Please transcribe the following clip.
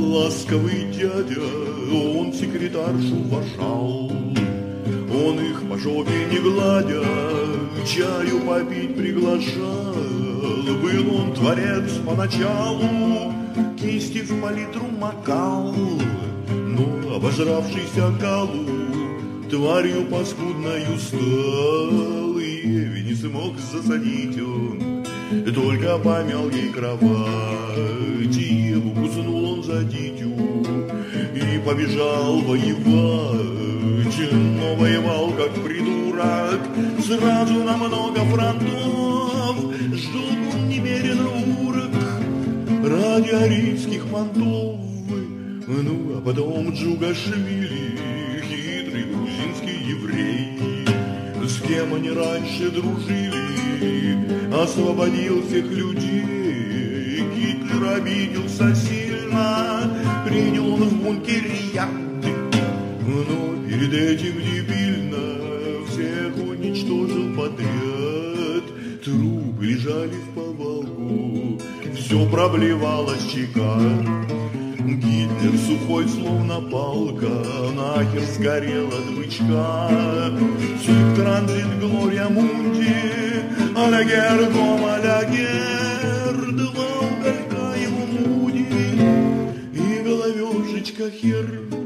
ласковый дядя, он секретаршу уважал. Он их по жопе не гладя, чаю попить приглашал. Был он творец поначалу, кисти в палитру макал. Но, обожравшийся калу, тварью паскудною стал. И Еве не смог засадить он, только помял ей кровать. И Еву куснул он за дитю и побежал воевать. Но воевал как придурок, сразу на много фронтов. Сжег он немерено урок ради арийских понтов. Ну, а потом Джугашвили, хитрый грузинский еврей, с кем они раньше дружили, освободил всех людей. Гитлер обиделся сильно, принял он в бункере яд. Но перед этим дебильно всех уничтожил подряд. Трупы лежали в повалку, все проблевалась чека. Гитлер сухой, словно палка, нахер сгорел от бычка. Тип транзит, Глория Мунди, алягер, дом, алягер. Два уголька его муди и головешечка хер.